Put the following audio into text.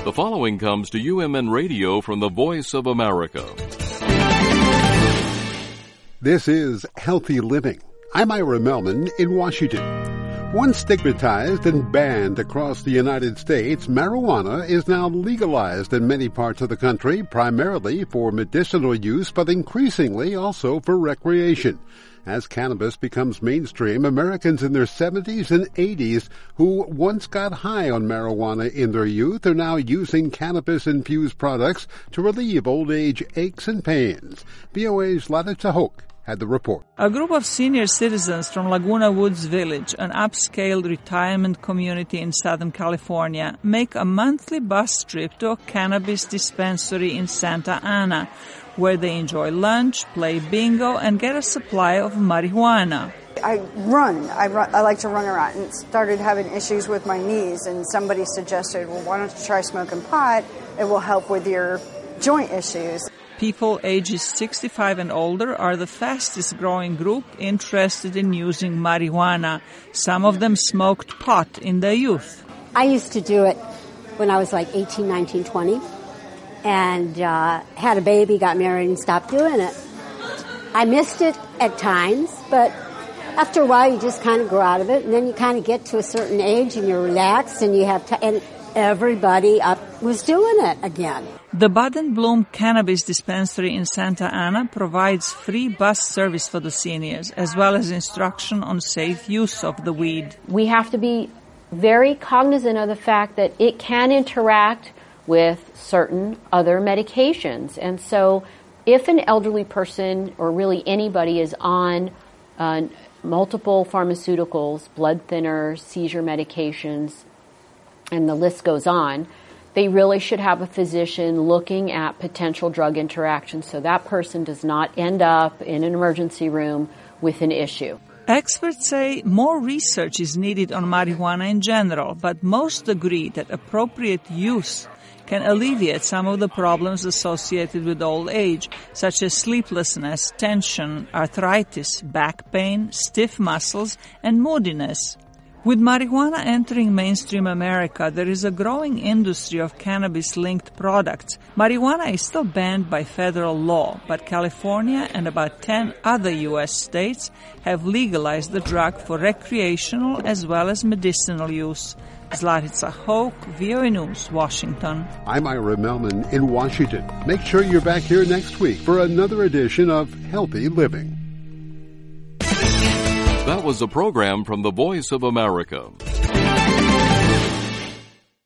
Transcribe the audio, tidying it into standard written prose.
The following comes to UMN Radio from the Voice of America. This is Healthy Living. I'm Ira Melman in Washington. Once stigmatized and banned across the United States, marijuana is now legalized in many parts of the country, primarily for medicinal use, but increasingly also for recreation. As cannabis becomes mainstream, Americans in their 70s and 80s who once got high on marijuana in their youth are now using cannabis-infused products to relieve old age aches and pains. VOA's Latitza Hoke had the report. A group of senior citizens from Laguna Woods Village, an upscale retirement community in Southern California, make a monthly bus trip to a cannabis dispensary in Santa Ana, where they enjoy lunch, play bingo, and get a supply of marijuana. I like to run around, and started having issues with my knees, and somebody suggested, well, why don't you try smoking pot? It will help with your joint issues. People ages 65 and older are the fastest growing group interested in using marijuana. Some of them smoked pot in their youth. I used to do it when I was like 18, 19, 20. And had a baby, got married, and stopped doing it. I missed it at times, but after a while you just kind of grow out of it, and then you kind of get to a certain age and you're relaxed and you have and everybody was doing it again. The Bud and Bloom Cannabis Dispensary in Santa Ana provides free bus service for the seniors, as well as instruction on safe use of the weed. We have to be very cognizant of the fact that it can interact with certain other medications. And so if an elderly person or really anybody is on multiple pharmaceuticals, blood thinners, seizure medications, and the list goes on, they really should have a physician looking at potential drug interactions so that person does not end up in an emergency room with an issue. Experts say more research is needed on marijuana in general, but most agree that appropriate use can alleviate some of the problems associated with old age, such as sleeplessness, tension, arthritis, back pain, stiff muscles, and moodiness. With marijuana entering mainstream America, there is a growing industry of cannabis-linked products. Marijuana is still banned by federal law, but California and about 10 other U.S. states have legalized the drug for recreational as well as medicinal use. Zlatitza Hoke, VOA News, Washington. I'm Ira Melman in Washington. Make sure you're back here next week for another edition of Healthy Living. That was a program from the Voice of America.